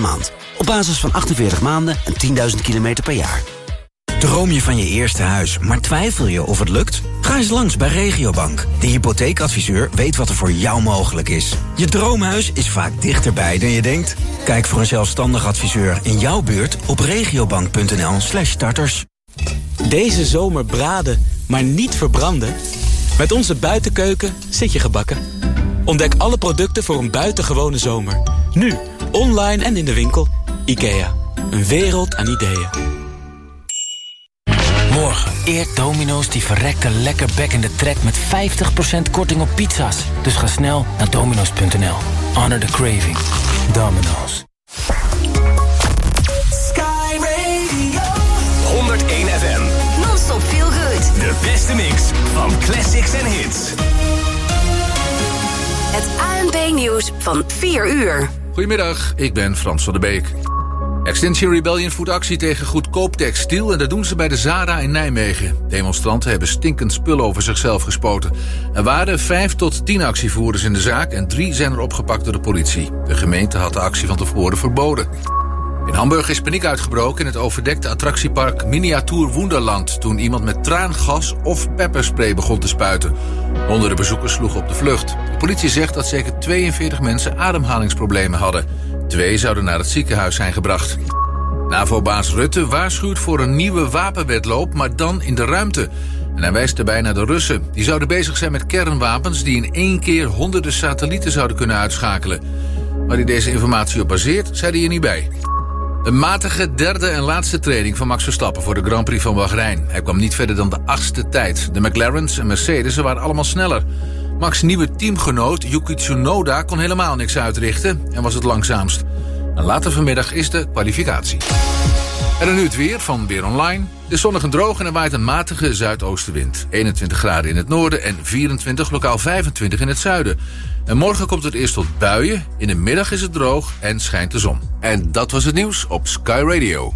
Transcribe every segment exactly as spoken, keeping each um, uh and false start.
maand. Op basis van achtenveertig maanden en tienduizend kilometer per jaar. Droom je van je eerste huis, maar twijfel je of het lukt? Ga eens langs bij Regiobank. De hypotheekadviseur weet wat er voor jou mogelijk is. Je droomhuis is vaak dichterbij dan je denkt. Kijk voor een zelfstandig adviseur in jouw buurt op regiobank.nl slash starters. Deze zomer braden, maar niet verbranden? Met onze buitenkeuken zit je gebakken. Ontdek alle producten voor een buitengewone zomer. Nu, online en in de winkel. IKEA, een wereld aan ideeën. Morgen eert Domino's die verrekte lekker bekkende trek met vijftig procent korting op pizza's. Dus ga snel naar dominos punt n l. Honor the craving. Domino's. Sky Radio. honderdéén F M. Non-stop feel good. De beste mix van classics en hits. Het A N P nieuws van vier uur. Goedemiddag, ik ben Frans van der Beek. Extinction Rebellion voert actie tegen goedkoop textiel en dat doen ze bij de Zara in Nijmegen. Demonstranten hebben stinkend spul over zichzelf gespoten. Er waren vijf tot tien actievoerders in de zaak en drie zijn er opgepakt door de politie. De gemeente had de actie van tevoren verboden. In Hamburg is paniek uitgebroken in het overdekte attractiepark Miniatuur Wonderland toen iemand met traangas of pepperspray begon te spuiten. Honderden bezoekers sloegen op de vlucht. De politie zegt dat zeker tweeënveertig mensen ademhalingsproblemen hadden. Twee zouden naar het ziekenhuis zijn gebracht. NAVO-baas Rutte waarschuwt voor een nieuwe wapenwedloop, maar dan in de ruimte. En hij wijst daarbij naar de Russen. Die zouden bezig zijn met kernwapens die in één keer honderden satellieten zouden kunnen uitschakelen. Waar hij deze informatie op baseert, zei hij er niet bij. Een matige derde en laatste training van Max Verstappen voor de Grand Prix van Bahrein. Hij kwam niet verder dan de achtste tijd. De McLarens en Mercedes waren allemaal sneller. Max' nieuwe teamgenoot Yuki Tsunoda kon helemaal niks uitrichten en was het langzaamst. En later vanmiddag is de kwalificatie. En dan nu het weer van Weer Online. Het is zonnig en droog en er waait een matige zuidoostenwind. eenentwintig graden in het noorden en vierentwintig, lokaal vijfentwintig in het zuiden. En morgen komt het eerst tot buien. In de middag is het droog en schijnt de zon. En dat was het nieuws op Sky Radio.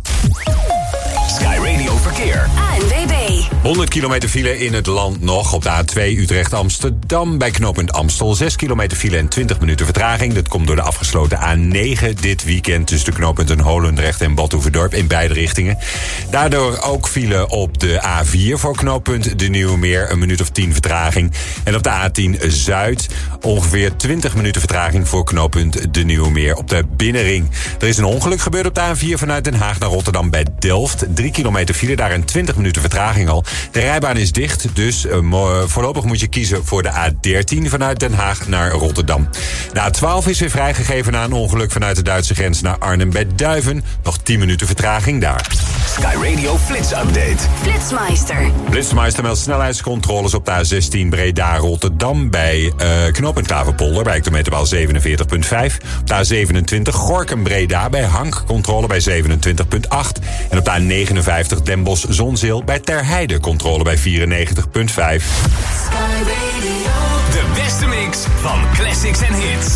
Sky Radio Verkeer. A N W B. honderd kilometer file in het land nog. Op de A twee Utrecht-Amsterdam bij knooppunt Amstel. zes kilometer file en twintig minuten vertraging. Dat komt door de afgesloten A negen dit weekend tussen de knooppunten Holendrecht en Badhoevedorp in beide richtingen. Daardoor ook file op de A vier voor knooppunt De Nieuwe Meer. Een minuut of tien vertraging. En op de A tien Zuid ongeveer twintig minuten vertraging voor knooppunt De Nieuwe Meer op de binnenring. Er is een ongeluk gebeurd op de A vier vanuit Den Haag naar Rotterdam bij Delft. drie kilometer file, daar een twintig minuten vertraging al. De rijbaan is dicht, dus uh, mo- voorlopig moet je kiezen voor de A dertien vanuit Den Haag naar Rotterdam. De A twaalf is weer vrijgegeven na een ongeluk vanuit de Duitse grens naar Arnhem bij Duiven. Nog tien minuten vertraging daar. Sky Radio Flits Update. Flitsmeister. Flitsmeister meldt snelheidscontroles op de A zestien Breda-Rotterdam bij uh, knooppunt Klaverpolder bij hectometerpaal zevenenveertig komma vijf. Op de A zevenentwintig Gorkum-Breda bij Hank, controle bij zevenentwintig komma acht. En op de A negenenvijftig Den Bosch-Zonzeel bij Terheide, controle bij vierennegentig komma vijf. Sky Radio. De beste mix van classics en hits.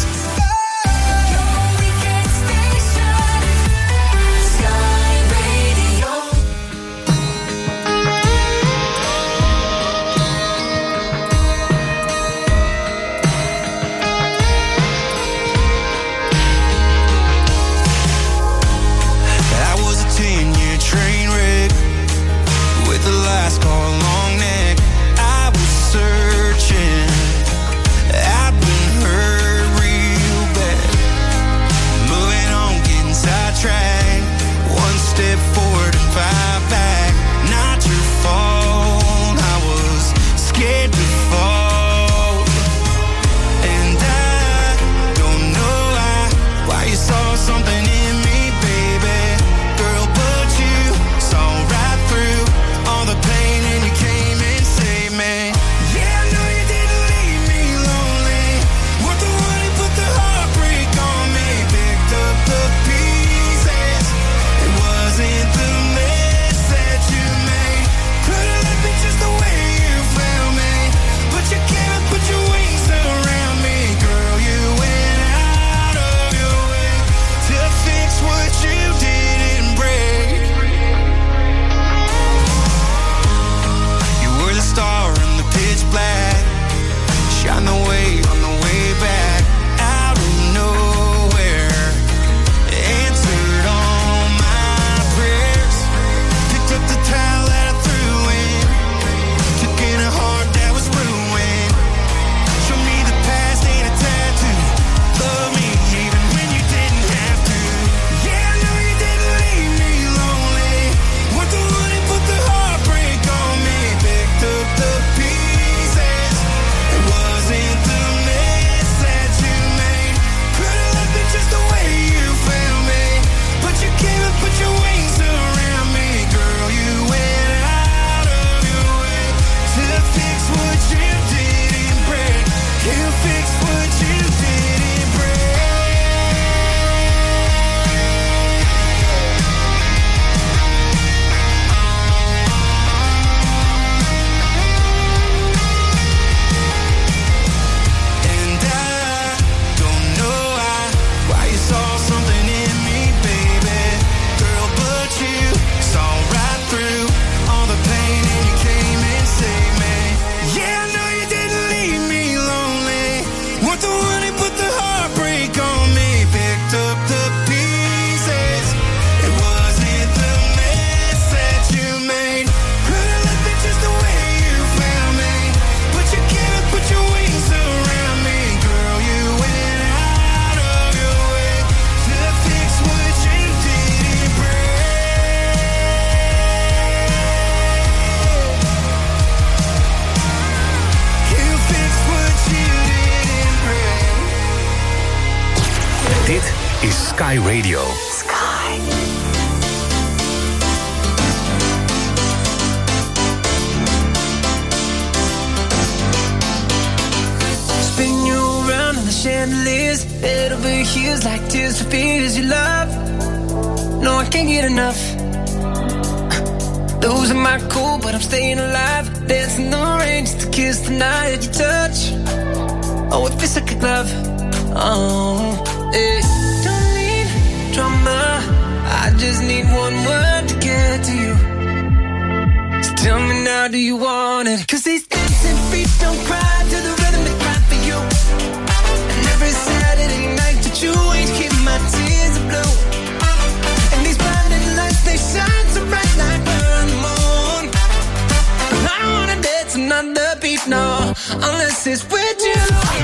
I was searching, I've been hurt Sky. Spin you around in the chandeliers, head over heels like tears for fears you love. No, I can't get enough. Losing my cool, but I'm staying alive. Dancing the rain just to kiss the night that you touch. Oh, it feels like a glove. Oh, hey. Don't need drama, I just need one word to get to you. So tell me now, do you want it? Cause these dancing feet don't cry to the rhythm they cry for you. And every Saturday night that you ain't keep my tears are blue. And these blinding lights, they shine so bright like we're on the moon. But I don't wanna dance another beat, no, unless it's with you.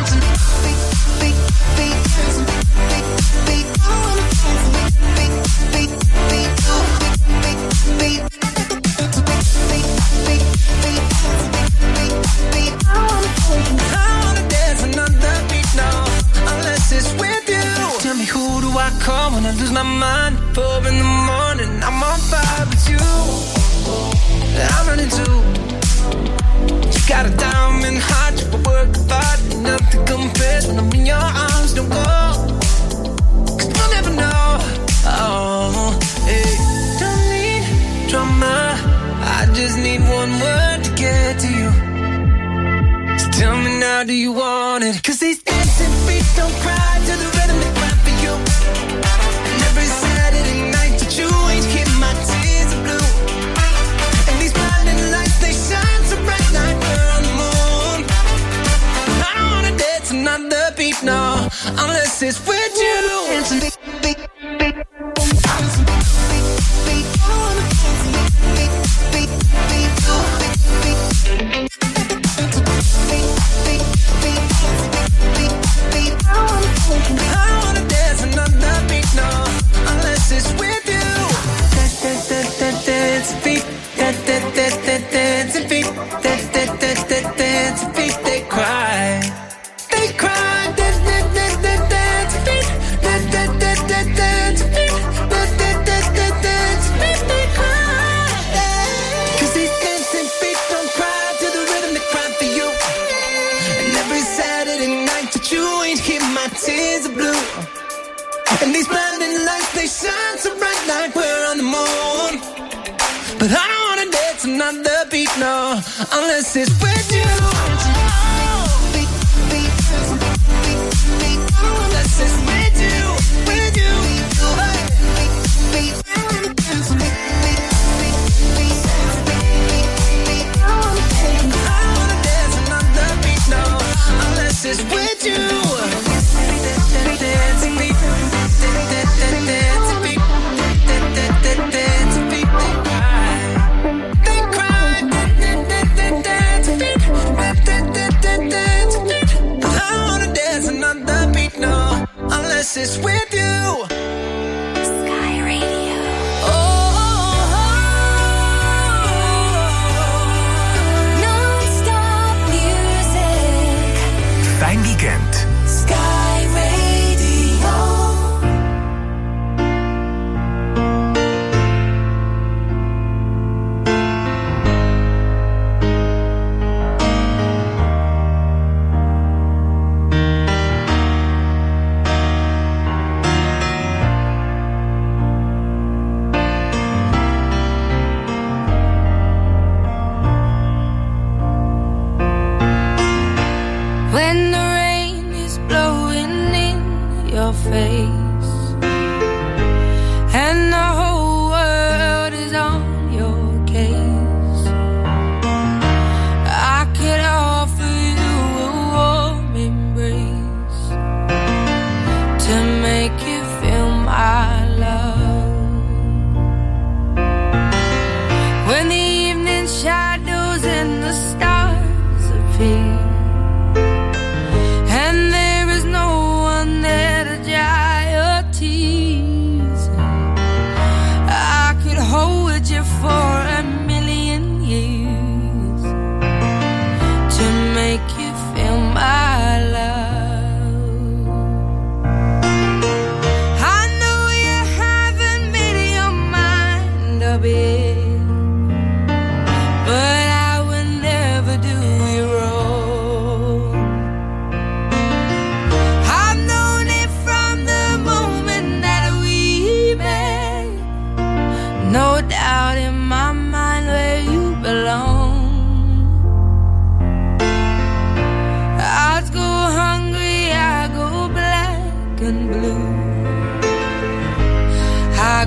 Call when I lose my mind. Four in the morning, I'm on fire with you. I'm running too. You got a diamond heart, you work hard, nothing compares when I'm in your arms. Don't go, cause you'll never know. Oh, hey. Don't need drama, I just need one word to get to you. So tell me now, do you want it? Cause these dancing feet don't cry to the rhythm they cry for you. Every Saturday night that you ain't keep my tears are blue. And these blinding lights, they shine so bright like we're on the moon. I don't wanna dance another beat, no, unless it's with you. Dancing beat, beat, beat. Dancing beat, beat, beat. I wanna dance beat, beat, beat, beat. Beat, beat, beat, beat. Beat, beat. I wanna dance another beat, no, unless it's with you. Dance feet, dance feet, dance feet. They cry, they cry. Dance feet, dance feet, dance feet. They cry. 'Cause these dancing feet don't cry to the rhythm they cry for you. And every Saturday night that you ain't keep my tears are blue. And these blinding lights, they shine so bright like we're on the moon. But I don't wanna dance another beat, no, unless it's with you. Unless it's with you, with you. I don't wanna dance another beat, no, unless it's with you. Dancing beat. They cry, they cry,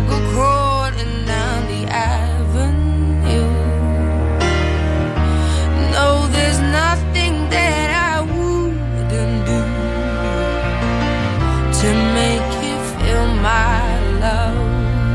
go crawling down the avenue. No, there's nothing that I wouldn't do to make you feel my love.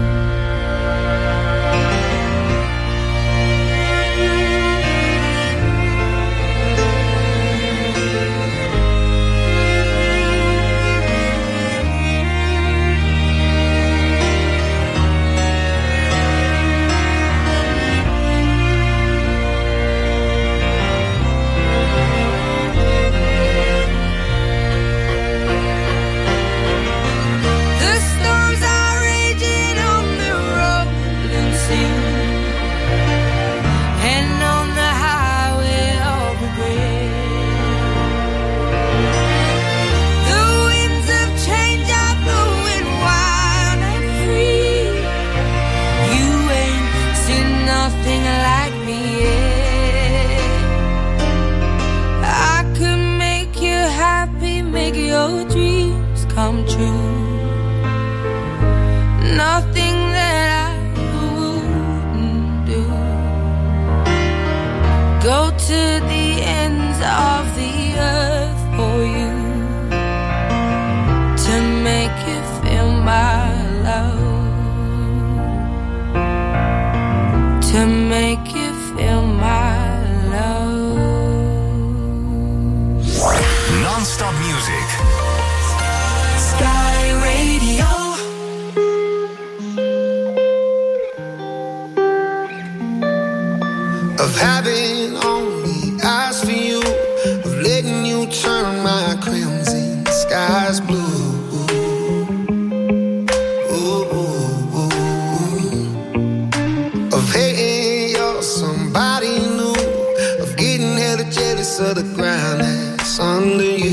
Come true. Nothing that I wouldn't do. Go to the ends of the earth for you to make you feel my love. To make you feel my love. Non-stop music. Sky Radio. Of having only eyes for you, of letting you turn my crimson skies blue. Ooh, ooh, ooh. Of hating you're somebody new, of getting hella jealous of the ground that's under you.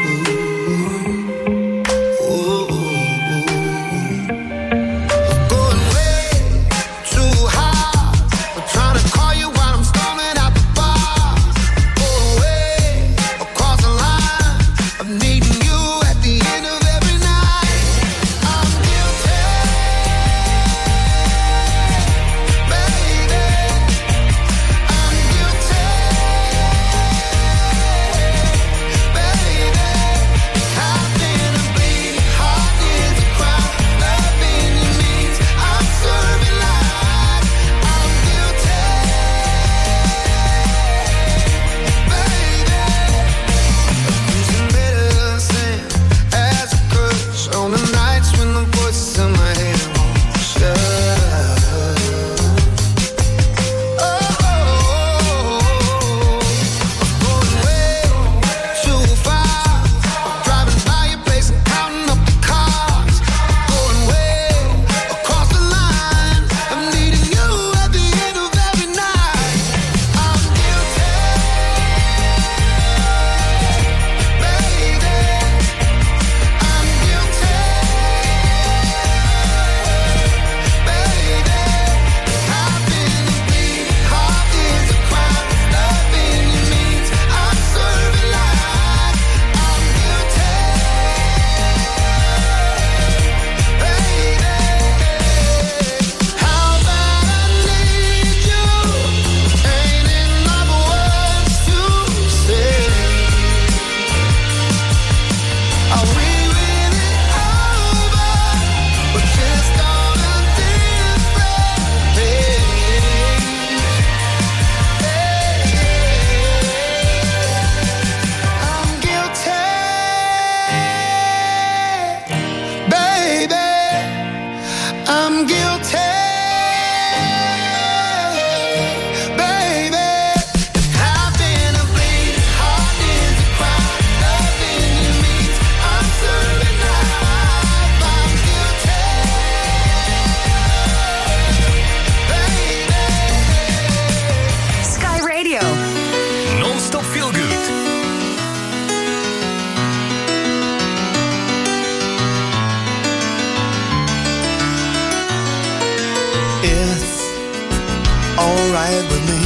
alright with me,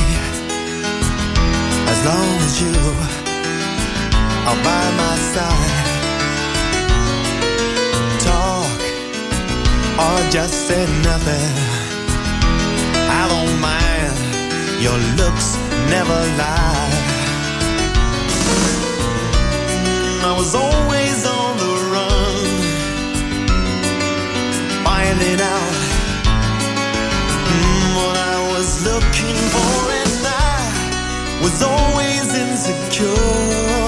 as long as you are by my side. Talk or just said nothing. I don't mind, your looks never lie. I was always on the run, finding out mm, what I was looking for, and I was always insecure.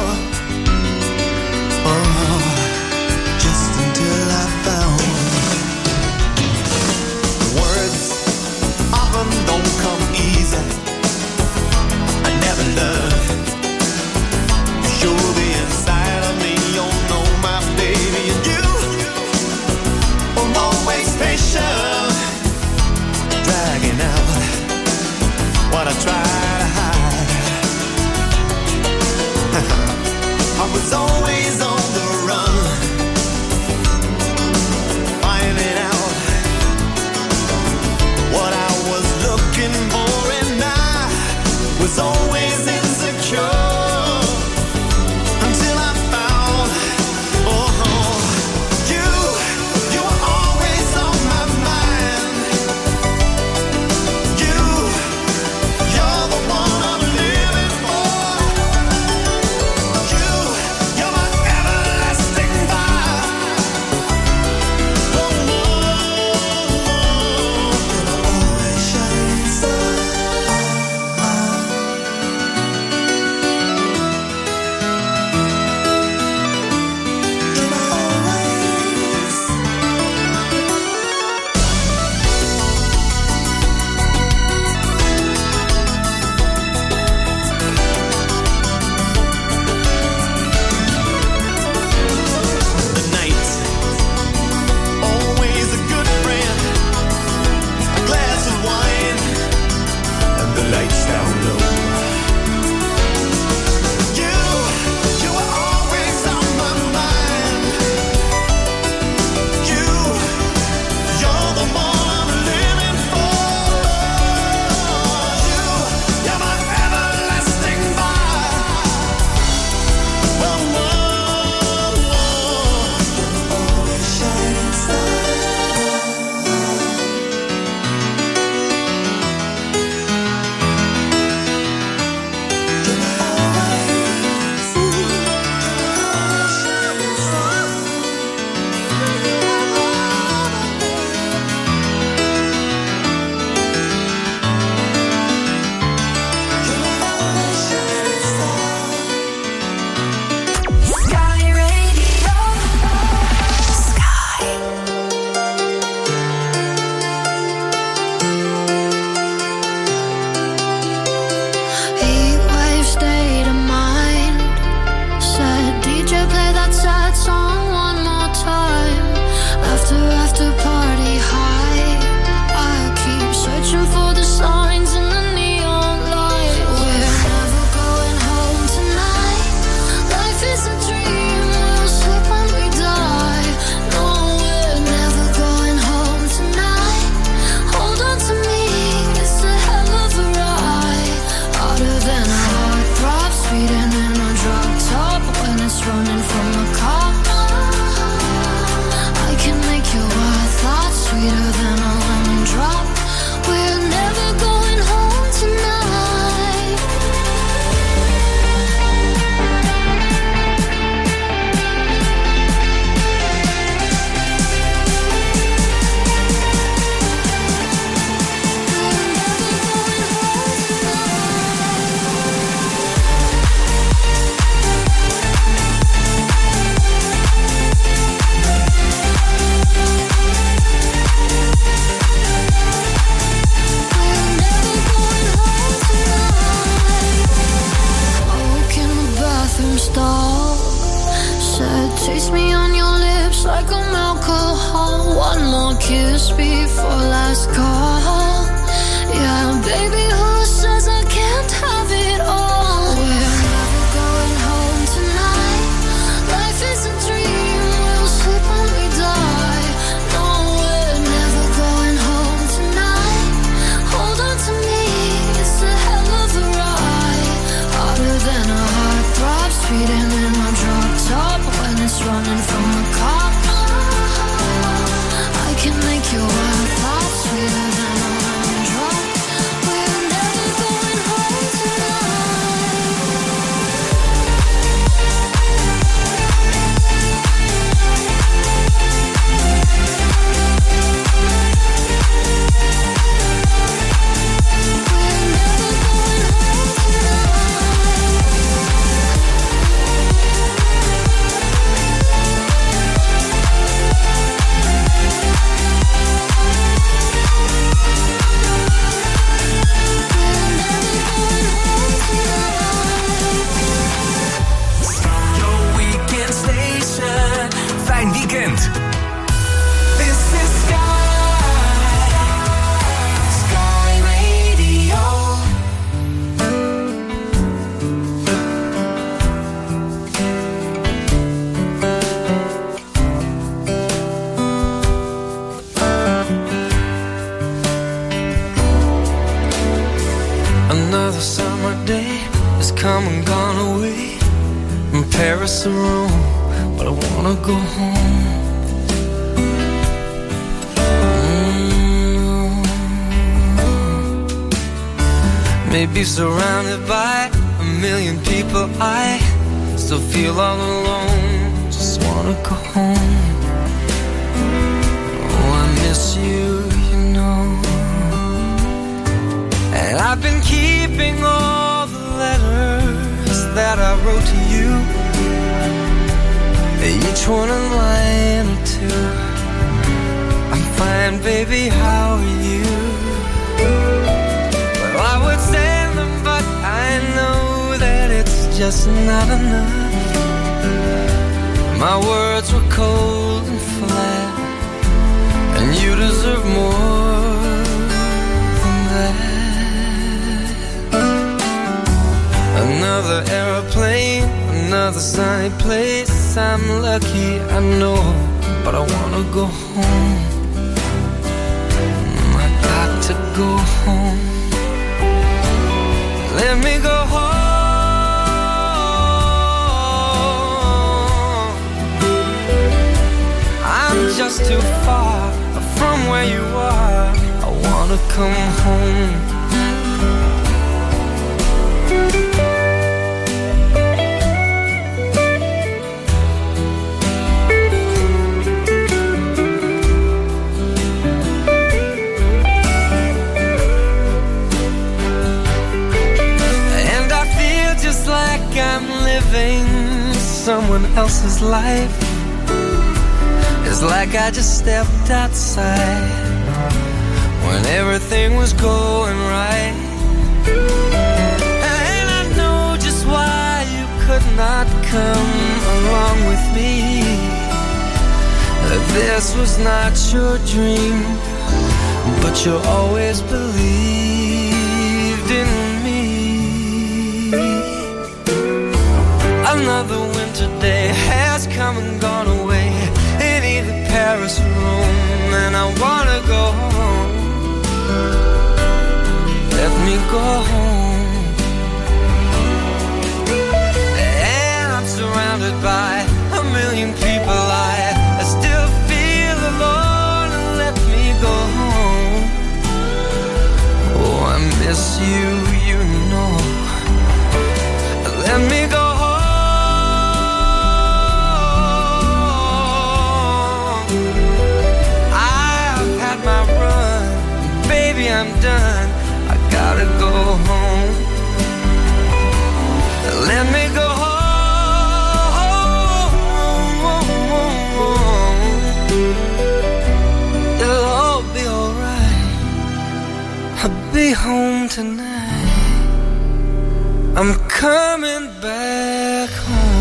Oh, just until I found words often don't come easy. I never learned to show the inside of me. You know my baby, and you were always patient, dragging out what I tried to hide. I was always on the run, finding out what I was looking for, and I was always insecure until I found, oh, you, you were always on my mind. You, you're the one I'm living for. You, you're my everlasting fire. Oh, no, you're always shining star. The night, always a good friend. A glass of wine and the lights down low. You, you were always on my mind. You, you're the one I'm living for. You, you're my everlasting fire. Whoa, whoa, whoa. Always shining star. Sky Radio. Sky. Heatwave state of mind. Said D J play that sad song one more time. After after party high, I keep searching for the signs in the neon light. We're never going home tonight. Life is a dream, we'll slip when we die. No, we're never going home tonight. Hold on to me, it's a hell of a ride. Harder than a heart throb, speeding in a drop top when it's running from a cop. I can make your wild thoughts sweeter than a lemon drop. We're never going home tonight. Woke in the bathroom stall. Said, taste me on your lips like I'm alcohol. One more kiss before last call. Yeah, baby, who says I can't have it all? We're never going home tonight. Life is a dream, we'll sleep when we die. No, we're never going home tonight. Hold on to me, it's a hell of a ride. Harder than a heart throb, speeding in a drop top when it's running from a cop. I can make Another summer day has come and gone away from Paris to Rome, but I wanna go home. Mm. Maybe surrounded by a million people, I still feel all alone. Just wanna go home. Oh, I miss you, you know. And I've been keeping all the letters that I wrote to you, each one a line or two. I'm fine, baby, how are you? Well, I would send them, but I know that it's just not enough. My words were cold and flat, and you deserve more than that. Another airplane, another sunny place. I'm lucky, I know, but I wanna go home. I got to go home. Let me go home. I'm just too far from where you are. I wanna come home. I'm living someone else's life. It's like I just stepped outside when everything was going right. And I know just why you could not come along with me. This was not your dream, but you always believed in me. Another winter day has come and gone away in either Paris or Rome, and I wanna go home. Let me go home. And I'm surrounded by a million people. I, I still feel alone, and let me go home. Oh, I miss you, you know. Let me go home. I'm done, I gotta go home. Let me go home. It'll all be alright. I'll be home tonight. I'm coming back home.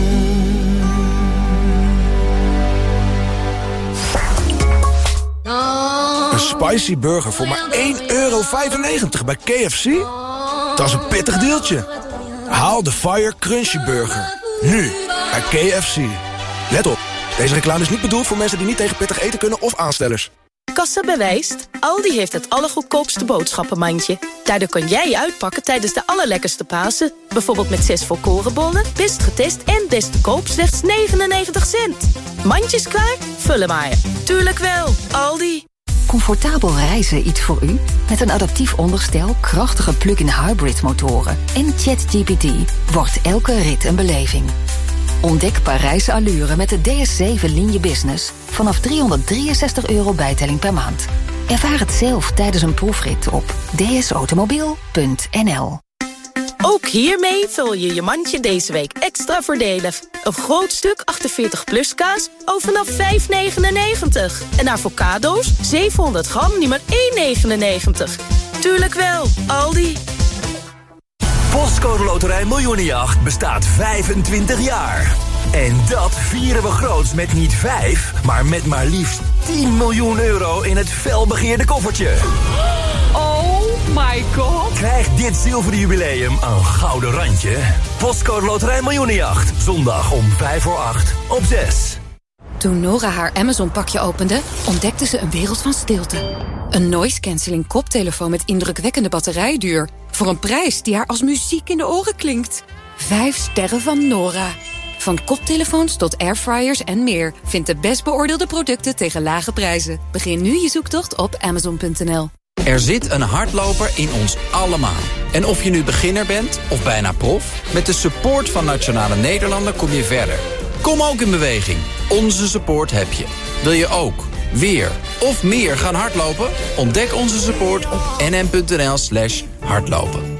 Een spicy burger voor maar één euro vijfennegentig bij K F C? Dat is een pittig deeltje. Haal de Fire Crunchy Burger. Nu bij K F C. Let op, deze reclame is niet bedoeld voor mensen die niet tegen pittig eten kunnen of aanstellers. Kassa bewijst, Aldi heeft het allergoedkoopste boodschappenmandje. Daardoor kan jij uitpakken tijdens de allerlekkerste Pasen. Bijvoorbeeld met zes volkorenbollen, best getest en best te koop slechts negenennegentig cent. Mandjes klaar? Vullen maar. Tuurlijk wel, Aldi. comfortabel reizen iets voor u? Met een adaptief onderstel, krachtige plug-in hybrid motoren en ChatGPT wordt elke rit een beleving. Ontdek Parijse allure met de D S zeven Linie Business vanaf driehonderddrieënzestig euro bijtelling per maand. Ervaar het zelf tijdens een proefrit op d s automobiel punt n l. Ook hiermee vul je je mandje deze week extra voordelig. Een groot stuk achtenveertig plus kaas, al vanaf vijf negenennegentig. En avocado's, zevenhonderd gram, nu maar één negenennegentig. Tuurlijk wel, Aldi. Postcode Loterij Miljoenenjacht bestaat vijfentwintig jaar. En dat vieren we groots met niet vijf, maar met maar liefst tien miljoen euro in het felbegeerde koffertje. Oh my god. Krijg dit zilveren jubileum een gouden randje. Postcode Loterij Miljoenenjacht. Zondag om vijf voor acht op zes. Toen Nora haar Amazon-pakje opende, ontdekte ze een wereld van stilte. Een noise-canceling koptelefoon met indrukwekkende batterijduur. Voor een prijs die haar als muziek in de oren klinkt. Vijf sterren van Nora. Van koptelefoons tot airfryers en meer. Vind de best beoordeelde producten tegen lage prijzen. Begin nu je zoektocht op amazon punt n l. Er zit een hardloper in ons allemaal. En of je nu beginner bent of bijna prof, met de support van Nationale Nederlanden kom je verder. Kom ook in beweging. Onze support heb je. Wil je ook weer of meer gaan hardlopen? Ontdek onze support op n m punt n l slash hardlopen.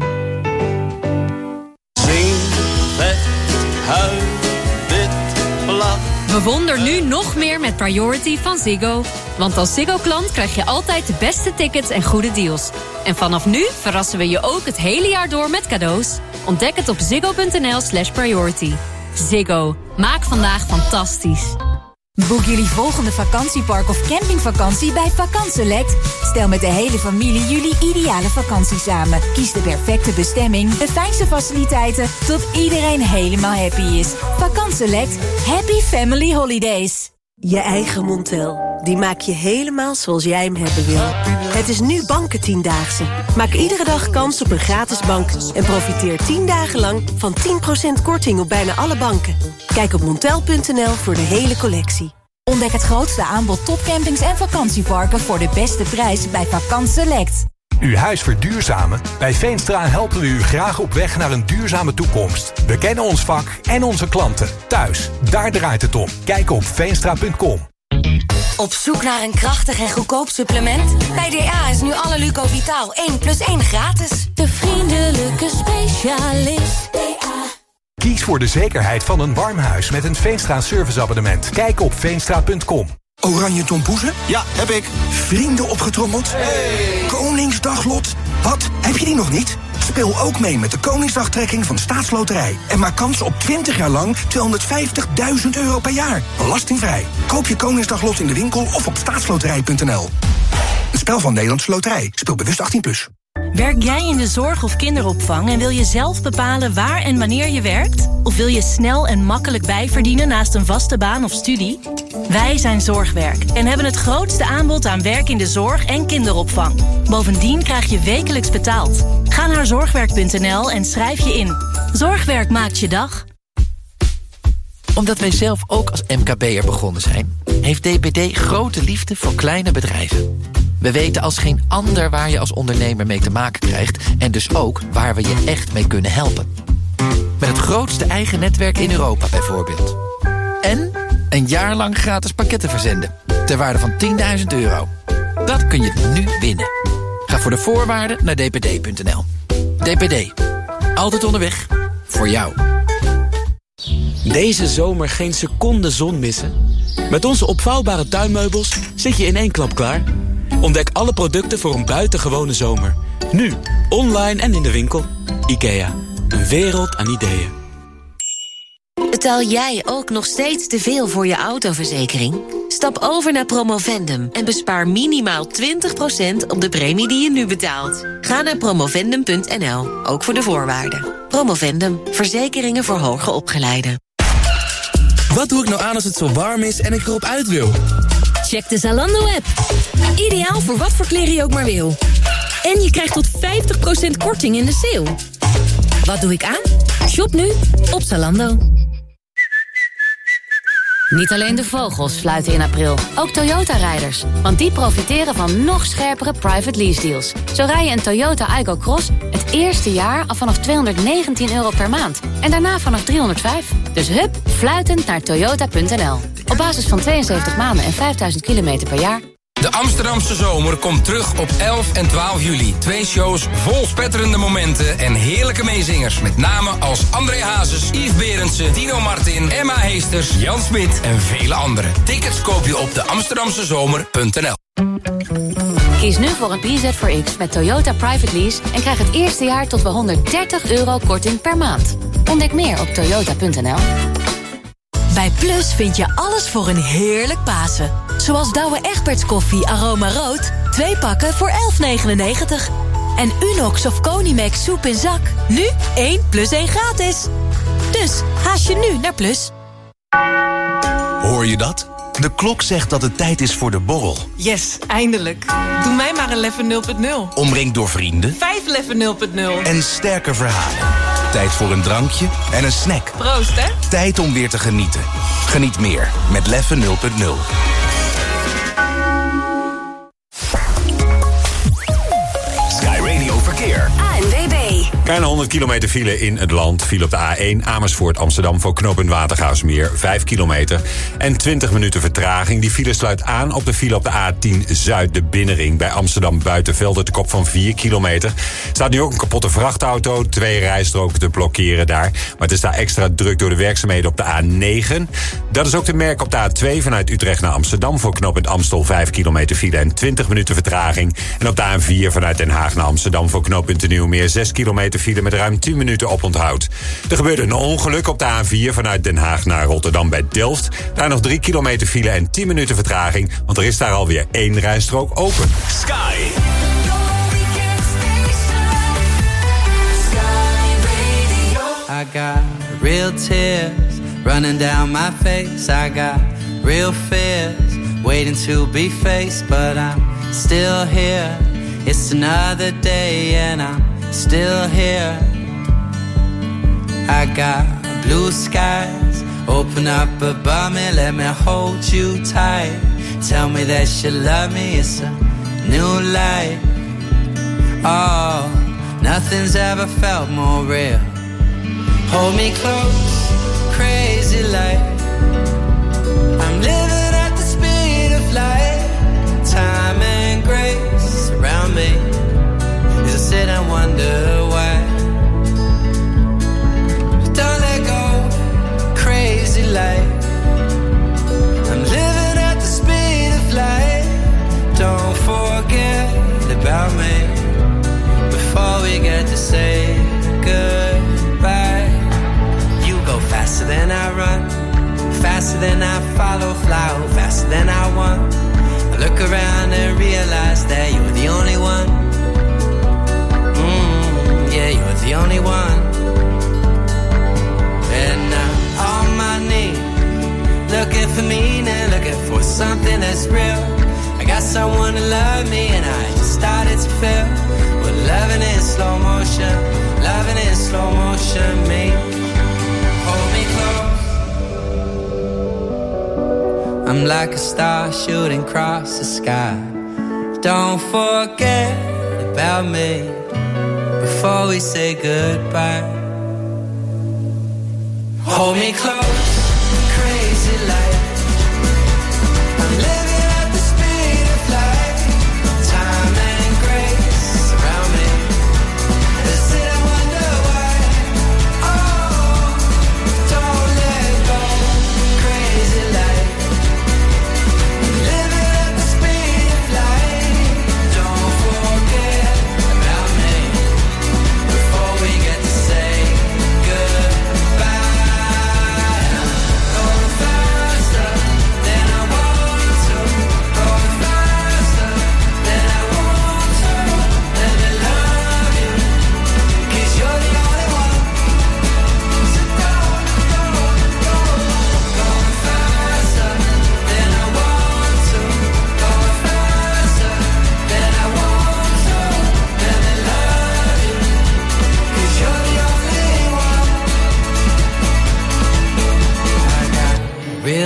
Bewonder nu nog meer met Priority van Ziggo. Want als Ziggo-klant krijg je altijd de beste tickets en goede deals. En vanaf nu verrassen we je ook het hele jaar door met cadeaus. Ontdek het op ziggo punt n l slash priority. Ziggo. Maak vandaag fantastisch. Boek jullie volgende vakantiepark of campingvakantie bij Vakantselect. Stel met de hele familie jullie ideale vakantie samen. Kies de perfecte bestemming, de fijnste faciliteiten, tot iedereen helemaal happy is. Vakantselect. Happy Family Holidays. Je eigen Montel. Die maak je helemaal zoals jij hem hebben wil. Het is nu Bankentiendaagse. Maak iedere dag kans op een gratis bank. En profiteer tien dagen lang van tien procent korting op bijna alle banken. Kijk op montel punt n l voor de hele collectie. Ontdek het grootste aanbod topcampings en vakantieparken voor de beste prijs bij Vakantselect. Uw huis verduurzamen? Bij Veenstra helpen we u graag op weg naar een duurzame toekomst. We kennen ons vak en onze klanten. Thuis, daar draait het om. Kijk op veenstra punt com. Op zoek naar een krachtig en goedkoop supplement? Bij D A is nu alle Lucovitaal één plus één gratis. De vriendelijke specialist. D A. Kies voor de zekerheid van een warm huis met een Veenstra serviceabonnement. Kijk op veenstra punt com. Oranje tompoezen? Ja, heb ik. Vrienden opgetrommeld? Hey. Koningsdaglot? Wat? Heb je die nog niet? Speel ook mee met de Koningsdagtrekking van Staatsloterij. En maak kans op twintig jaar lang tweehonderdvijftigduizend euro per jaar. Belastingvrij. Koop je Koningsdaglot in de winkel of op staatsloterij punt n l. Een spel van Nederlandse Loterij. Speel bewust achttien plus. Werk jij in de zorg of kinderopvang en wil je zelf bepalen waar en wanneer je werkt? Of wil je snel en makkelijk bijverdienen naast een vaste baan of studie? Wij zijn Zorgwerk en hebben het grootste aanbod aan werk in de zorg en kinderopvang. Bovendien krijg je wekelijks betaald. Ga naar zorgwerk punt n l en schrijf je in. Zorgwerk maakt je dag. Omdat wij zelf ook als M K B'er begonnen zijn, heeft D P D grote liefde voor kleine bedrijven. We weten als geen ander waar je als ondernemer mee te maken krijgt en dus ook waar we je echt mee kunnen helpen. Met het grootste eigen netwerk in Europa bijvoorbeeld. En een jaar lang gratis pakketten verzenden ter waarde van tienduizend euro. Dat kun je nu winnen. Ga voor de voorwaarden naar d p d punt n l. D P D. Altijd onderweg. Voor jou. Deze zomer geen seconde zon missen? Met onze opvouwbare tuinmeubels zit je in één klap klaar. Ontdek alle producten voor een buitengewone zomer. Nu, online en in de winkel. IKEA. Een wereld aan ideeën. Betaal jij ook nog steeds te veel voor je autoverzekering? Stap over naar Promovendum en bespaar minimaal twintig procent op de premie die je nu betaalt. Ga naar promovendum punt n l, ook voor de voorwaarden. Promovendum, verzekeringen voor hoger opgeleiden. Wat doe ik nou aan als het zo warm is en ik erop uit wil? Check de Zalando-app. Ideaal voor wat voor kleren je ook maar wil. En je krijgt tot vijftig procent korting in de sale. Wat doe ik aan? Shop nu op Zalando. Niet alleen de vogels fluiten in april, ook Toyota-rijders. Want die profiteren van nog scherpere private lease deals. Zo rij je een Toyota Aygo Cross het eerste jaar al vanaf tweehonderdnegentien euro per maand. En daarna vanaf driehonderdvijf. Dus hup, fluitend naar toyota punt n l. Op basis van tweeënzeventig maanden en vijfduizend kilometer per jaar. De Amsterdamse zomer komt terug op elf en twaalf juli. Twee shows vol spetterende momenten en heerlijke meezingers. Met namen als André Hazes, Yves Berendsen, Tino Martin, Emma Heesters, Jan Smit en vele anderen. Tickets koop je op de amsterdamse zomer punt n l. Kies nu voor een P Z four X met Toyota Private Lease en krijg het eerste jaar tot wel honderddertig euro korting per maand. Ontdek meer op toyota punt n l. Bij Plus vind je alles voor een heerlijk Pasen. Zoals Douwe Egberts koffie Aroma Rood. Twee pakken voor elf negenennegentig. En Unox of Conimax soep in zak. Nu één plus één gratis. Dus haast je nu naar Plus. Hoor je dat? De klok zegt dat het tijd is voor de borrel. Yes, eindelijk. Doe mij maar een Leffe nul punt nul. Omringd door vrienden. Vijf Leffe nul punt nul. En sterke verhalen. Tijd voor een drankje en een snack. Proost, hè? Tijd om weer te genieten. Geniet meer met Leffe nul punt nul. Sky Radio Verkeer. A N W B. Bijna honderd kilometer file in het land. File op de A één Amersfoort Amsterdam voor knooppunt Watergaasmeer. vijf kilometer en twintig minuten vertraging. Die file sluit aan op de file op de A tien Zuid, de binnenring. Bij Amsterdam Buitenvelde te kop van vier kilometer. Staat nu ook een kapotte vrachtauto. Twee rijstroken te blokkeren daar. Maar het is daar extra druk door de werkzaamheden op de A negen. Dat is ook te merken op de A twee vanuit Utrecht naar Amsterdam. Voor knooppunt Amstel vijf kilometer file en twintig minuten vertraging. En op de A vier vanuit Den Haag naar Amsterdam. Voor knooppunt de Nieuwmeer zes kilometer file met ruim tien minuten oponthoud. Er gebeurde een ongeluk op de A vier vanuit Den Haag naar Rotterdam bij Delft. Daar nog drie kilometer file en tien minuten vertraging, want er is daar alweer één rijstrook open. Sky. I got real tears running down my face. I got real fears waiting to be faced, but I'm still here. It's another day and I'm still here. I got blue skies open up above me, let me hold you tight. Tell me that you love me, it's a new light. Oh, nothing's ever felt more real. Hold me close, crazy light. I'm living at the speed of light. Time and grace around me as I sit and wonder why. Don't let go, crazy light. I'm living at the speed of light. Don't forget about me before we get to say goodbye. You go faster than I run, faster than I follow, fly faster than I want. I look around and realize that you're the only one. Mm, yeah, you're the only one. And I'm on my knees, looking for meaning, looking for something that's real. I got someone to love me and I just started to feel. We're loving in slow motion, loving in slow motion, me. Hold me close. I'm like a star shooting across the sky. Don't forget about me before we say goodbye. Hold me close, crazy light. I'm living at the speed of light. Time and grace around me. They sit and wonder why. Oh, don't let go, crazy light. I'm living at the speed of light. Don't forget about me before we get to say goodbye.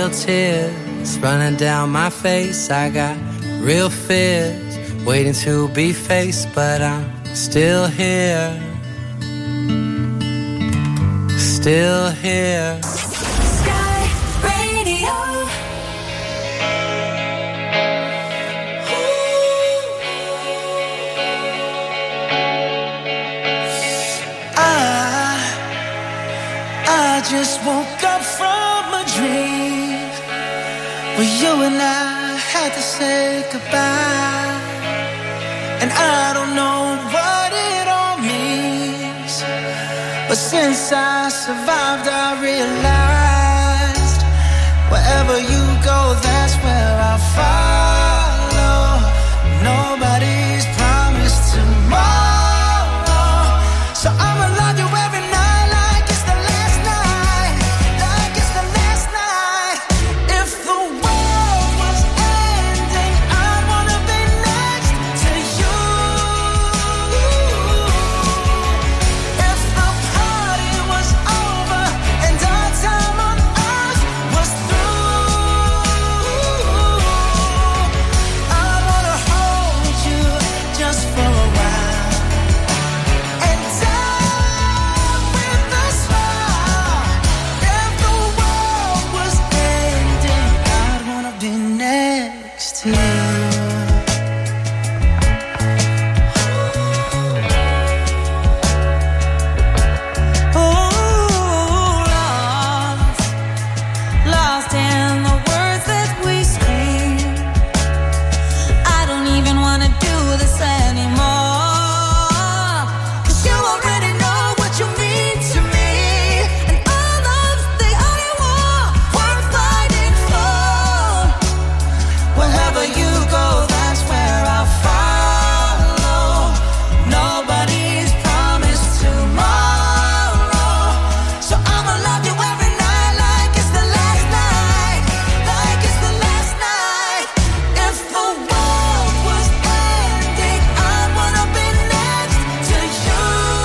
real tears running down my face. I got real fears waiting to be faced, but I'm still here, still here. Sky Radio. I, I just woke up from a dream where you and I had to say goodbye, and I don't know what it all means, but since I survived I realized wherever you go, that's where I'll follow. Nobody's promised tomorrow, so I'ma love you every night like it's the last night, like it's the last night. If the world was ending, I'd wanna be next to you. If the party was over and our time on earth was through, I'd wanna hold you just for a while and die with a smile. If the world was ending, I'd wanna be next to you. Lost, lost in the words that we scream. I don't even wanna do this anymore, 'cause you already know what you mean to me, and all love's the only war worth fighting for. Wherever you go, that's where I'll follow. Nobody's promised tomorrow, so I'ma love you every night like it's the last night, like it's the last night. If the world was ending, I'd wanna be next to you.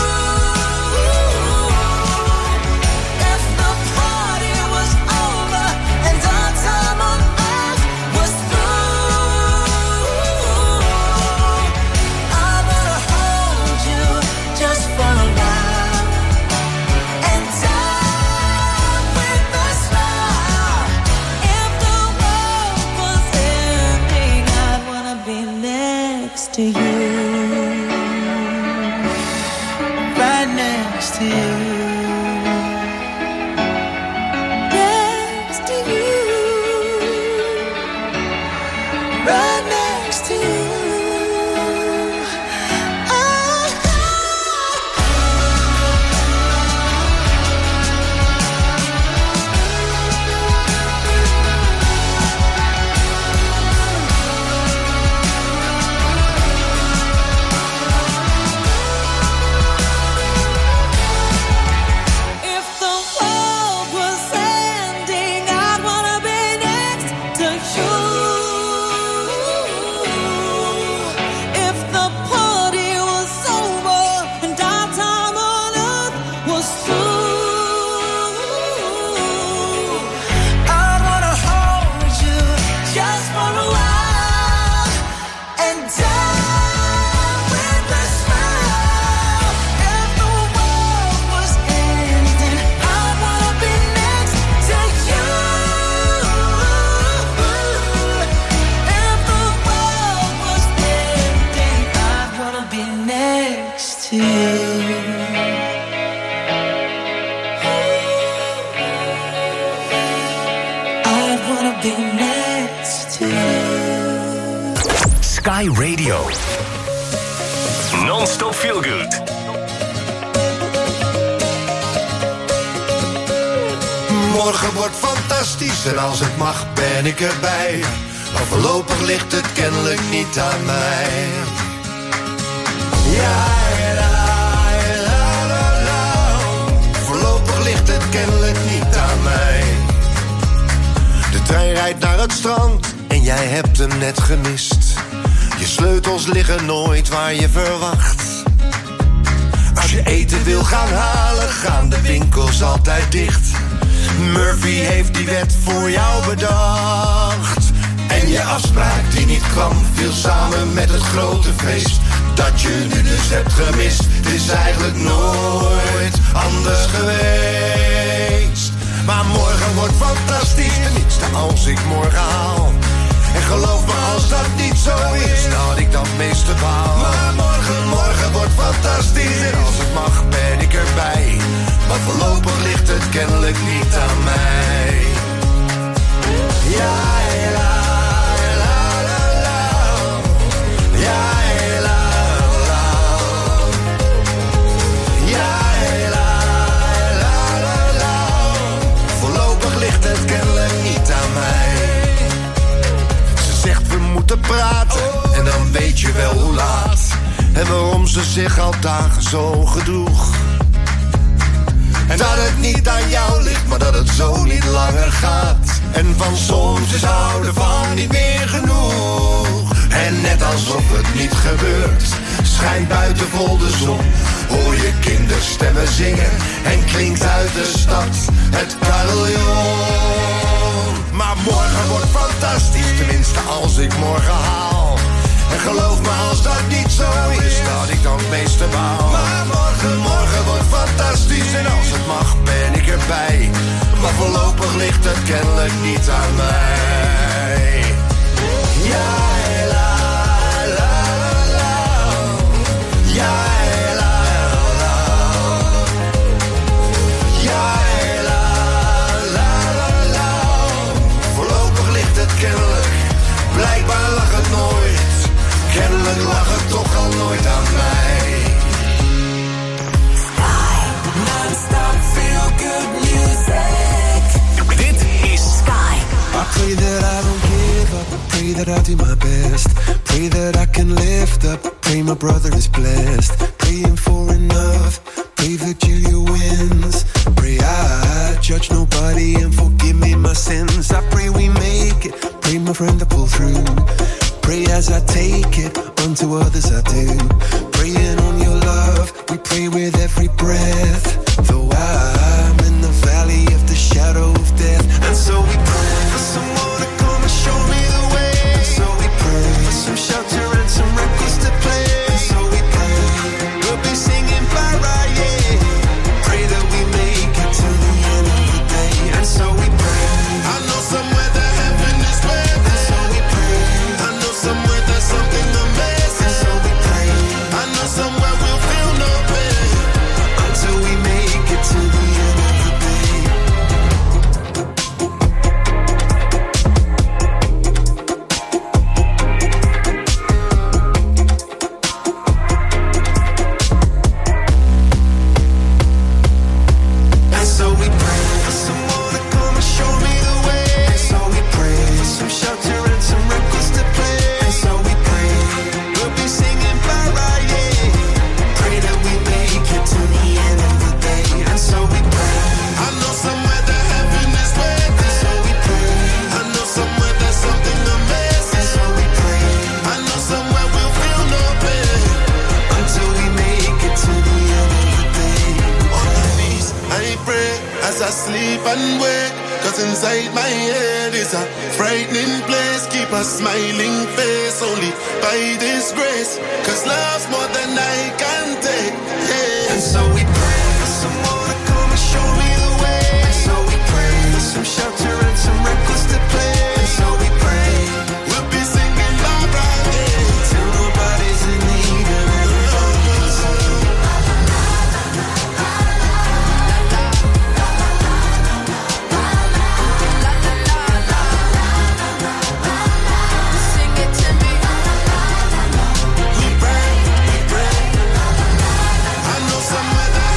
If the party was over and our time on earth was through, I wanna hold you just for a while and die with a smile. If the world was ending, I'd wanna be next to you, right next to you, next to you, right next to you. If the world was ending, I'd wanna be next to you. If the party was over and our time on earth was through, I'd wanna hold you just for a while and die with a smile. If the world was ending, I'd wanna be next to you. If the world was ending, I'd wanna be next to you. I'd wanna be next to you. Sky Radio. Non-stop feel good. Morgen wordt fantastisch en als het mag ben ik erbij. Maar voorlopig ligt het kennelijk niet aan mij. Ja, la, la, la, la. Voorlopig ligt het kennelijk niet aan mij. De trein rijdt naar het strand en jij hebt hem net gemist. Je sleutels liggen nooit waar je verwacht. Als je eten wil gaan halen, gaan de winkels altijd dicht. Murphy heeft die wet voor jou bedacht. En je afspraak die niet kwam, viel samen met het grote feest dat je nu dus hebt gemist. Het is eigenlijk nooit anders geweest. Maar morgen wordt fantastisch, tenminste als ik morgen haal. En geloof me, als dat niet zo is, dat ik dan het meeste baal. Maar morgen, morgen wordt fantastisch, en als het mag ben ik erbij. Maar voorlopig ligt het kennelijk niet aan mij. Ja, la, la, la, la. Ja, la, la. Ja, la, la, la, la. Voorlopig ligt het kennelijk niet aan mij. Ze zegt we moeten praten, en dan weet je wel hoe laat. En waarom ze zich al dagen zo gedroeg. En dat het niet aan jou ligt, maar dat het zo niet langer gaat. En van soms is houden van niet meer genoeg. En net alsof het niet gebeurt, schijnt buiten vol de zon. Hoor je kinderstemmen zingen en klinkt uit de stad het carillon. Maar morgen wordt fantastisch, tenminste als ik morgen haal. En geloof me, als dat niet zo is, dat ik dan het meeste baal. Maar morgen, morgen wordt fantastisch, en als het mag ben ik erbij. Maar voorlopig ligt het kennelijk niet aan mij. Ja, la, la, la. Ja, la, la. Ja, la, la, la. Voorlopig ligt het kennelijk, blijkbaar lag het nooit. Kennelijk lag het toch al nooit aan mij. Sky, non-stop feel good music. Dit is Sky. I pray that I don't give up, I pray that I do my best. Pray that I can lift up, pray my brother is blessed. Praying for enough, pray Virgilia wins. Pray I judge nobody and forgive me my sins. I pray we make it, pray my friend to pull through. Pray as I take it, unto others I do. Praying on your love, we pray with every breath. Though I'm in the valley of the shadow of death. And so we pray for someone to come and show me the way. And so we pray for some shelter and some records to play. And so we pray, we'll be singing bye bye, yeah. Pray that we make it to the end of the day. And so we pray, I know somewhere that heaven is where. And so we pray, I know somewhere there's something amazing. And so we pray, I know somewhere we'll feel no pain until we make it to the end of the day. And so we pray for someone to come and show me the way. And so we pray for some shelter and some records to play. And so we pray, we'll be singing bye bye, yeah. Pray that we make it to the end of the day. And so we pray, I know somewhere that heaven is waiting. And so we pray, I know somewhere there's something amazing. And so we pray, I know somewhere we'll feel no pain until we make it to the end of the day. On my knees, I pray as I sleep and wake. Cause inside my head is a frightening place. Keep a smiling face only by this grace. Cause love's more than I can take, yeah. And so we pray for someone to come and show me the way. And so we pray for some shelter and some records to play. And so we pray, we'll be singing bye bye, yeah. Till nobody's in need and everybody's Sing it to me. We pray, we pray. I know somewhere that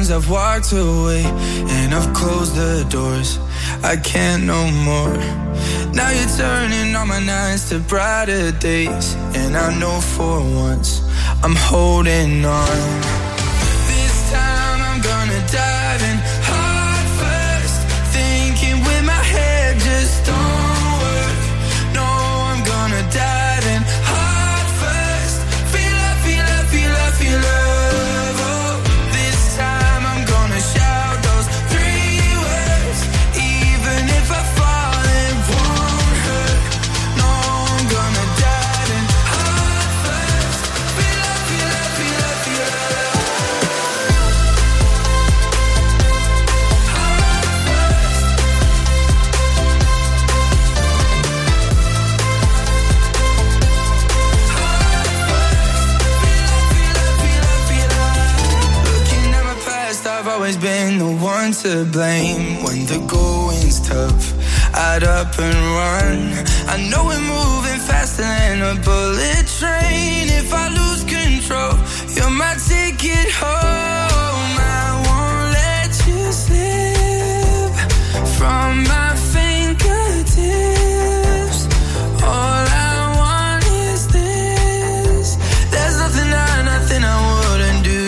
times I've walked away and I've closed the doors. I can't no more. Now you're turning all my nights to brighter days, and I know for once I'm holding on. This time I'm gonna dive in heart first, thinking with my head just don't work. No, I'm gonna dive in heart first. Feel love, feel love, feel love, feel love. Oh, this time I'm gonna shout those three words, even if I fall, it won't hurt. No, I'm gonna dive in heart first. Feel love, feel love, feel love, feel love. I've always been the one to blame. When the going's tough, I'd up and run. I know we're moving faster than a bullet train. If I lose control, you're my ticket home. I won't let you slip from my fingertips. All I want is this. There's nothing I, nothing I wouldn't do.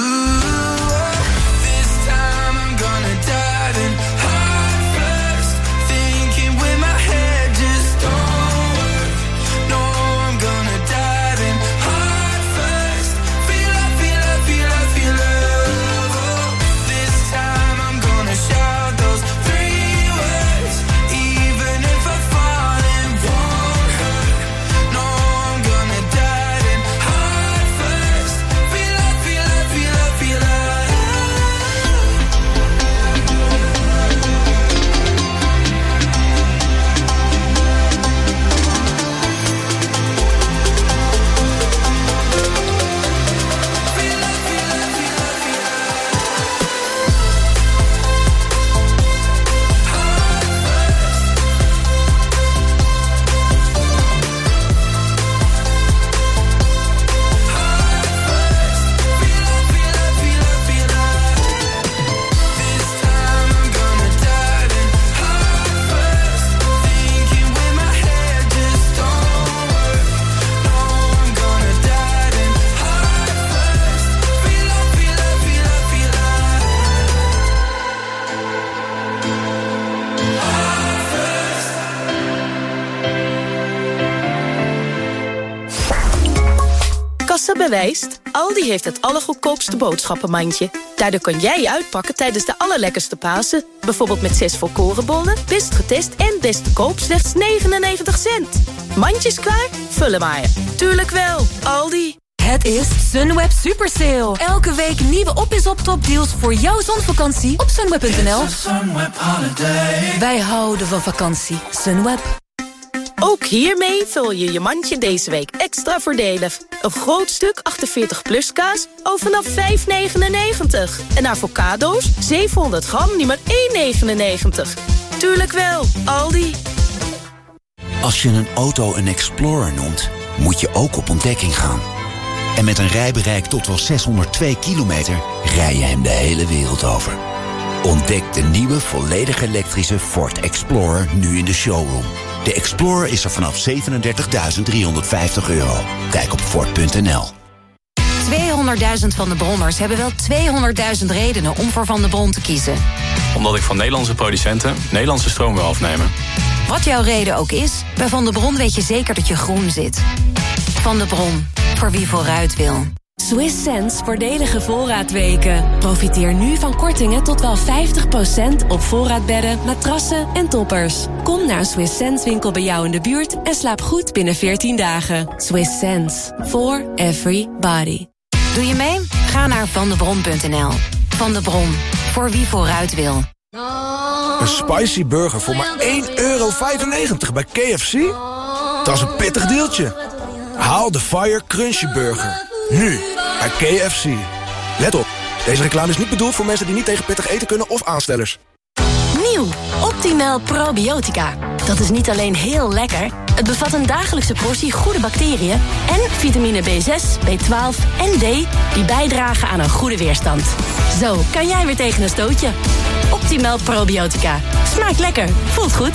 Kassa bewijst, Aldi heeft het allergoedkoopste boodschappenmandje. Daardoor kan jij je uitpakken tijdens de allerlekkerste Pasen. Bijvoorbeeld met zes volkorenbollen, best getest en best te koop slechts negenennegentig cent. Mandjes klaar? Vullen maar. Tuurlijk wel, Aldi. Het is Sunweb Super Sale. Elke week nieuwe op is op topdeals voor jouw zonvakantie op sunweb punt n l. Wij houden van vakantie. Sunweb. Ook hiermee vul je je mandje deze week extra voordelig. Een groot stuk achtenveertig plus kaas al vanaf vijf negenennegentig. En avocado's zevenhonderd gram nu maar één negenennegentig. Tuurlijk wel, Aldi. Als je een auto een Explorer noemt, moet je ook op ontdekking gaan. En met een rijbereik tot wel zeshonderdtwee kilometer rij je hem de hele wereld over. Ontdek de nieuwe volledig elektrische Ford Explorer nu in de showroom. De Explorer is er vanaf zevenendertigduizend driehonderdvijftig euro. Kijk op Ford punt n l. tweehonderdduizend Van de Bronners hebben wel tweehonderdduizend redenen om voor Van de Bron te kiezen. Omdat ik van Nederlandse producenten Nederlandse stroom wil afnemen. Wat jouw reden ook is, bij Van de Bron weet je zeker dat je groen zit. Van de Bron, voor wie vooruit wil. Swiss Sense voordelige voorraadweken. Profiteer nu van kortingen tot wel vijftig procent op voorraadbedden, matrassen en toppers. Kom naar een Swiss Sense winkel bij jou in de buurt en slaap goed binnen veertien dagen. Swiss Sense, for everybody. Doe je mee? Ga naar vandebron punt n l. Van de Bron, voor wie vooruit wil. Een spicy burger voor maar één euro vijfennegentig bij K F C? Dat is een pittig deeltje. Haal de Fire Crunchy Burger. Nu, bij K F C. Let op, deze reclame is niet bedoeld voor mensen die niet tegen pittig eten kunnen of aanstellers. Nieuw Nieuw, Optimal Probiotica. Dat is niet alleen heel lekker, het bevat een dagelijkse portie goede bacteriën en vitamine B zes, B twaalf en D die bijdragen aan een goede weerstand. Zo kan jij weer tegen een stootje. Optimal Probiotica. Smaakt lekker, voelt goed.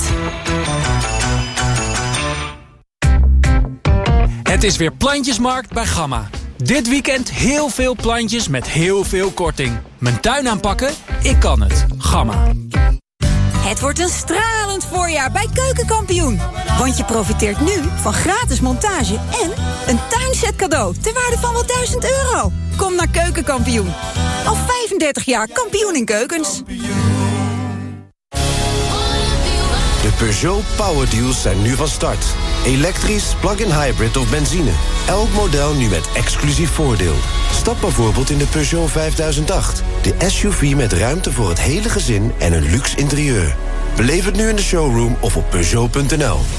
Het is weer Plantjesmarkt bij Gamma. Dit weekend heel veel plantjes met heel veel korting. Mijn tuin aanpakken? Ik kan het. Gamma. Het wordt een stralend voorjaar bij Keukenkampioen. Want je profiteert nu van gratis montage en een tuinset cadeau ter waarde van wel duizend euro. Kom naar Keukenkampioen. Al vijfendertig jaar kampioen in keukens. De Peugeot Power Deals zijn nu van start. Elektrisch, plug-in hybrid of benzine. Elk model nu met exclusief voordeel. Stap bijvoorbeeld in de Peugeot vijfduizend acht. De S U V met ruimte voor het hele gezin en een luxe interieur. Beleef het nu in de showroom of op Peugeot punt n l.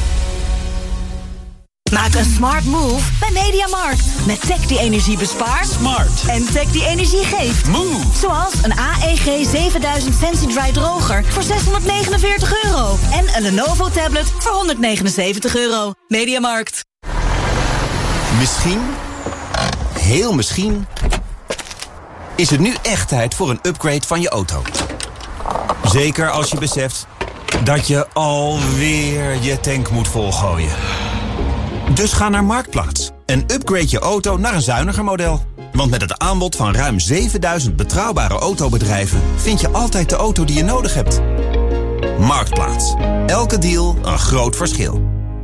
Maak een smart move bij Mediamarkt. Met tech die energie bespaart. Smart. En tech die energie geeft. Move. Zoals een A E G zevenduizend SensiDry droger voor zeshonderdnegenenveertig euro. En een Lenovo tablet voor honderdnegenenzeventig euro. Mediamarkt. Misschien, heel misschien, is het nu echt tijd voor een upgrade van je auto. Zeker als je beseft dat je alweer je tank moet volgooien. Dus ga naar Marktplaats en upgrade je auto naar een zuiniger model. Want met het aanbod van ruim zevenduizend betrouwbare autobedrijven vind je altijd de auto die je nodig hebt. Marktplaats. Elke deal een groot verschil.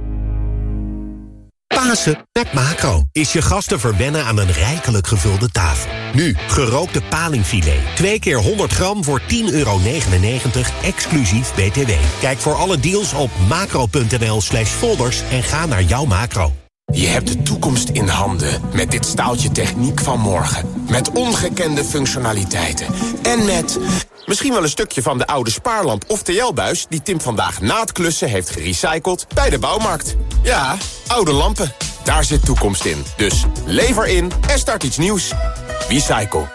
Pasen met Macro is je gasten verwennen aan een rijkelijk gevulde tafel. Nu, gerookte palingfilet. Twee keer honderd gram voor tien euro negenennegentig, exclusief B T W. Kijk voor alle deals op macro punt n l slash folders en ga naar jouw Macro. Je hebt de toekomst in handen met dit staaltje techniek van morgen. Met ongekende functionaliteiten. En met misschien wel een stukje van de oude spaarlamp of T L-buis... die Tim vandaag na het klussen heeft gerecycled bij de bouwmarkt. Ja, oude lampen. Daar zit toekomst in. Dus lever in en start iets nieuws. Recycle.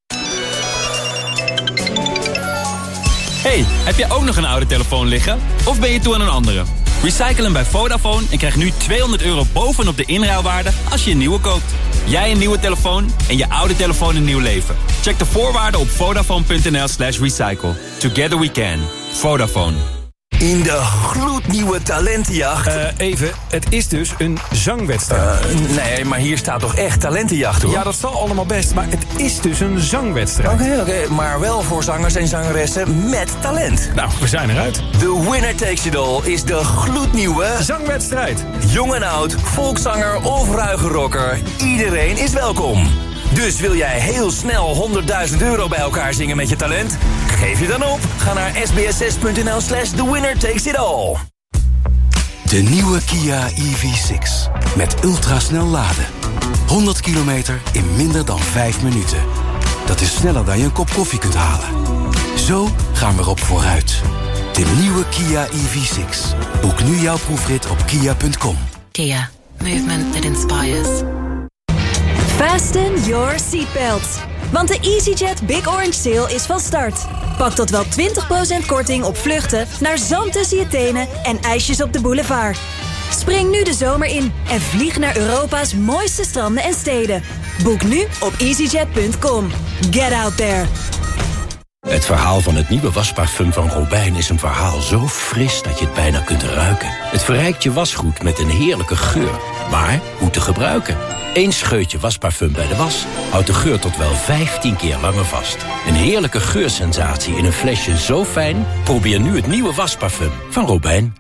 Hey, heb jij ook nog een oude telefoon liggen? Of ben je toe aan een andere? Recycle hem bij Vodafone en krijg nu tweehonderd euro bovenop de inruilwaarde als je een nieuwe koopt. Jij een nieuwe telefoon en je oude telefoon een nieuw leven. Check de voorwaarden op vodafone punt n l slash recycle. Together we can. Vodafone. In de gloednieuwe talentenjacht. Uh, even, het is dus een zangwedstrijd. Uh, nee, maar hier staat toch echt talentenjacht, hoor? Ja, dat zal allemaal best, maar het is dus een zangwedstrijd. Oké, okay, oké, okay, maar wel voor zangers en zangeressen met talent. Nou, we zijn eruit. The winner takes it all is de gloednieuwe zangwedstrijd. Jong en oud, volkszanger of ruige rocker. Iedereen is welkom. Dus wil jij heel snel honderdduizend euro bij elkaar zingen met je talent? Geef je dan op. Ga naar s b s s punt n l slash the winner takes it all. De nieuwe Kia E V zes. Met ultrasnel laden. honderd kilometer in minder dan vijf minuten. Dat is sneller dan je een kop koffie kunt halen. Zo gaan we erop vooruit. De nieuwe Kia E V zes. Boek nu jouw proefrit op kia punt com. Kia. Movement that inspires. Fasten your seatbelts. Want de EasyJet Big Orange Sale is van start. Pak tot wel twintig procent korting op vluchten naar zand tussen je tenen en ijsjes op de boulevard. Spring nu de zomer in en vlieg naar Europa's mooiste stranden en steden. Boek nu op easyjet punt com. Get out there. Het verhaal van het nieuwe wasparfum van Robijn is een verhaal zo fris dat je het bijna kunt ruiken. Het verrijkt je wasgoed met een heerlijke geur. Maar hoe te gebruiken? Eén scheutje wasparfum bij de was houdt de geur tot wel vijftien keer langer vast. Een heerlijke geursensatie in een flesje zo fijn? Probeer nu het nieuwe wasparfum van Robijn.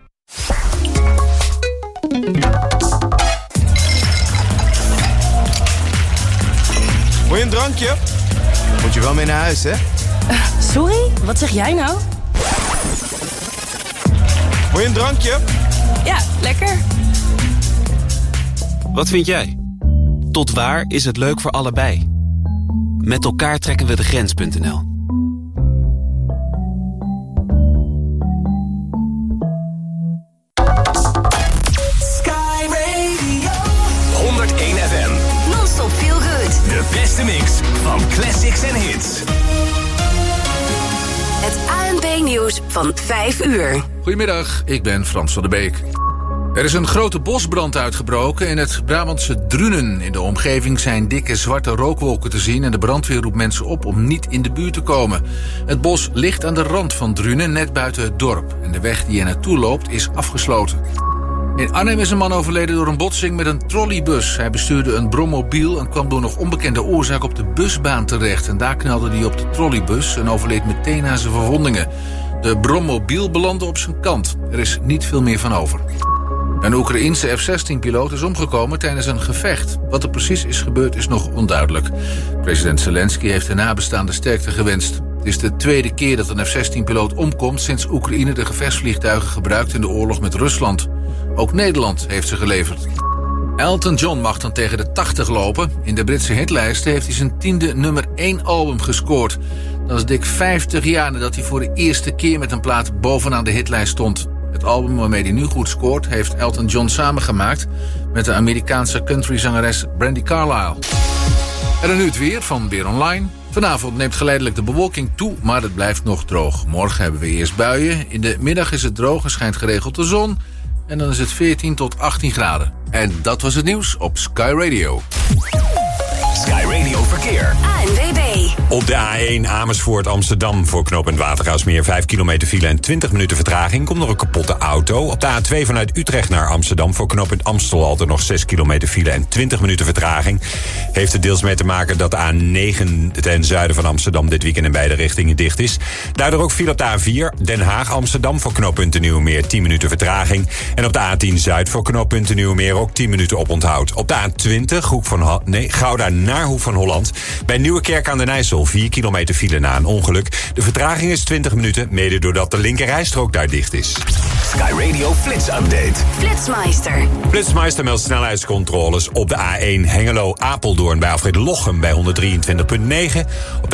Wil je een drankje? Moet je wel mee naar huis, hè? Uh, sorry, wat zeg jij nou? Wil je een drankje? Ja, lekker. Wat vind jij? Tot waar is het leuk voor allebei? Met elkaar trekken we de grens punt n l. Sky Radio. honderdéén F M. Non-stop feel good. De beste mix van classics en hits. Het A N P Nieuws van vijf uur. Goedemiddag, ik ben Frans van der Beek. Er is een grote bosbrand uitgebroken in het Brabantse Drunen. In de omgeving zijn dikke zwarte rookwolken te zien en de brandweer roept mensen op om niet in de buurt te komen. Het bos ligt aan de rand van Drunen, net buiten het dorp. En de weg die er naartoe loopt is afgesloten. In Arnhem is een man overleden door een botsing met een trolleybus. Hij bestuurde een brommobiel en kwam door nog onbekende oorzaak op de busbaan terecht. En daar knalde hij op de trolleybus en overleed meteen na zijn verwondingen. De brommobiel belandde op zijn kant. Er is niet veel meer van over. Een Oekraïense F zestien piloot is omgekomen tijdens een gevecht. Wat er precies is gebeurd is nog onduidelijk. President Zelensky heeft de nabestaanden sterkte gewenst. Het is de tweede keer dat een F zestien piloot omkomt sinds Oekraïne de gevechtsvliegtuigen gebruikt in de oorlog met Rusland. Ook Nederland heeft ze geleverd. Elton John mag dan tegen de tachtig lopen. In de Britse hitlijsten heeft hij zijn tiende nummer één album gescoord. Dat is dik vijftig jaar nadat hij voor de eerste keer met een plaat bovenaan de hitlijst stond. Het album waarmee hij nu goed scoort heeft Elton John samengemaakt met de Amerikaanse countryzangeres Brandi Carlile. En dan nu het weer van Weer Online. Vanavond neemt geleidelijk de bewolking toe, maar het blijft nog droog. Morgen hebben we eerst buien. In de middag is het droog en schijnt geregeld de zon. En dan is het veertien tot achttien graden. En dat was het nieuws op Sky Radio. Sky Radio Verkeer. A N W B. Op de A één Amersfoort Amsterdam voor knooppunt Watergraafsmeer vijf kilometer file en twintig minuten vertraging. Komt nog een kapotte auto. Op de A twee vanuit Utrecht naar Amsterdam voor knooppunt Amstel altijd nog zes kilometer file en twintig minuten vertraging. Heeft er deels mee te maken dat de A negen ten zuiden van Amsterdam dit weekend in beide richtingen dicht is. Daardoor ook file op de A vier Den Haag Amsterdam voor knooppunt de Nieuwe Meer tien minuten vertraging. En op de A tien Zuid voor knooppunt de Nieuwe Meer ook tien minuten oponthoud. Op de A twintig Hoek van ha- nee, Gouda naar Hoek van Holland. Bij Nieuwekerk aan den IJssel vier kilometer file na een ongeluk. De vertraging is twintig minuten, mede doordat de linkerrijstrook daar dicht is. Sky Radio Flits Update. Flitsmeister. Flitsmeister meldt snelheidscontroles op de A één Hengelo-Apeldoorn bij afrit Lochem bij honderddrieëntwintig komma negen. Op